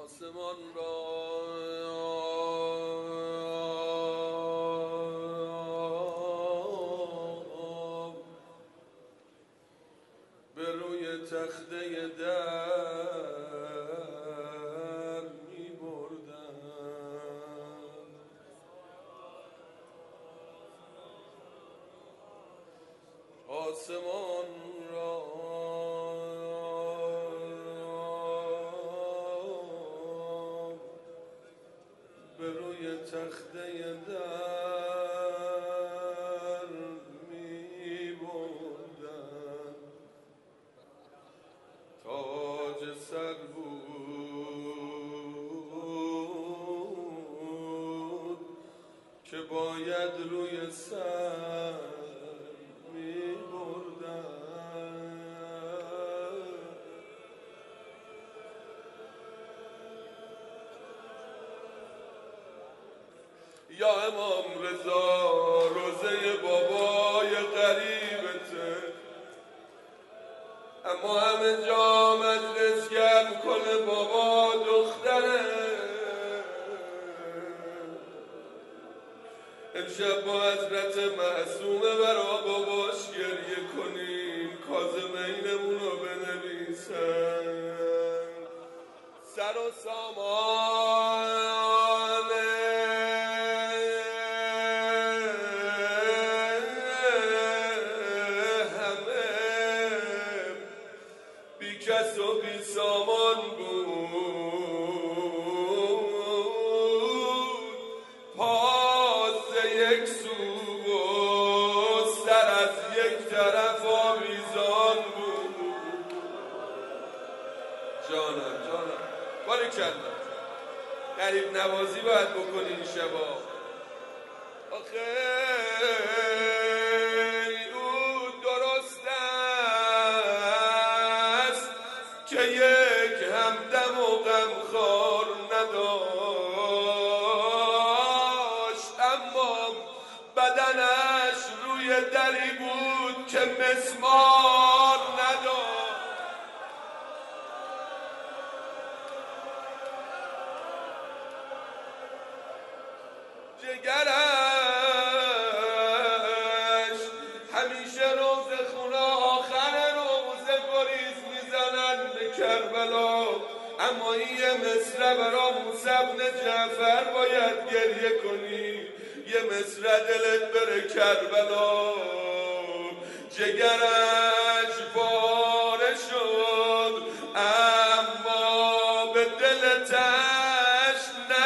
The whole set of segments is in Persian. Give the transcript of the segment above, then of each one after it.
آسمان را به روی تخته در می بردن، آسمان را به روی تخته در می بردن. تاج سر بود که باید روی سر می بردن. یا امام رضا روزه بابای قریبته، اما همه جا مجلس گرم کنه بابا دختره. امشب با حضرت معصومه برا باباش گریه کنیم، کاظمینمونو بنویسن. سر و سامان همه بی کس و بی سامان بود، پاس یک سو و سر از یک طرف آویزان بود. جانم باریکلا، غریب نوازی باید بکنی این شبا. آخه او درست است که یک همدم و غمخوار نداشت، اما بدنش روی دری بود که مسمار نداشت. جگرش همیشه روز خونه آخر روزه گریز میزنن به کربلا، اما این یه مصره برا موسی بن جعفر باید گریه کنی، یه مصره دلت بره کربلا. جگرش پاره شد اما به دلتش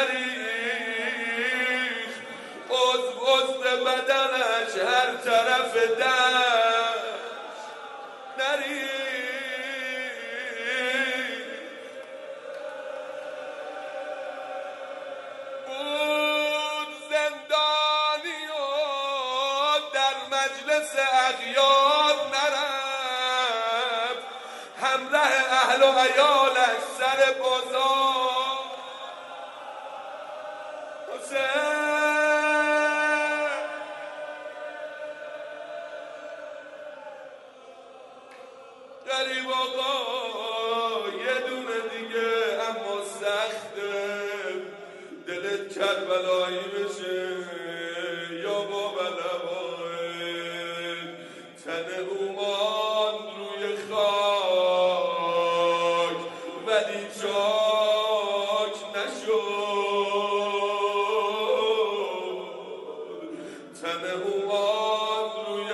نریخت، عضو بدنش هر طرف دشت نریخت. بود زندانی و در مجلس اغیار نرفت، همراه اهل و عیالش سر بازار. غریب آقا یه دونه دیگه اما سخته، دلت کربلایی بشه یا بابا لبای تن او ماند روی خاک ولی چاک نشد. تن او ماند روی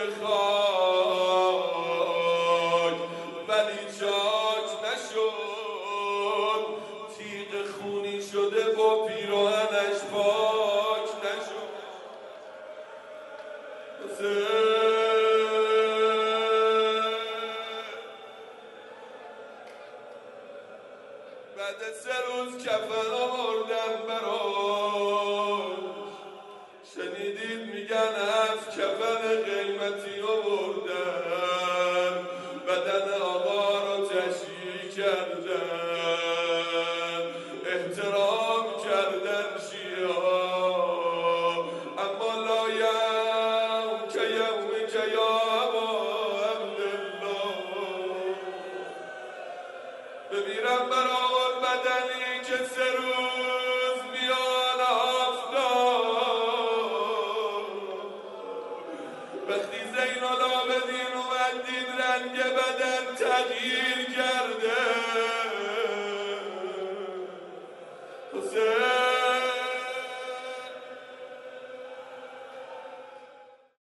خاک ولی چاک نشد، تیغ خونی شده با پیراهنش پاک نشد. بعد 3 روز کفن آوردن براش، شنیدید میگن 7 کفن قیمتی آوردن، بدن آقا رو تشییع کردن، احترام کردن شیعه، اما لایم که یومی که یا ابا عبدالله، بمیرم برای بدنی که 3 روز میان آفتاب. وقتی زین العابدین اومد دید رنگ بدن تغییر کرده،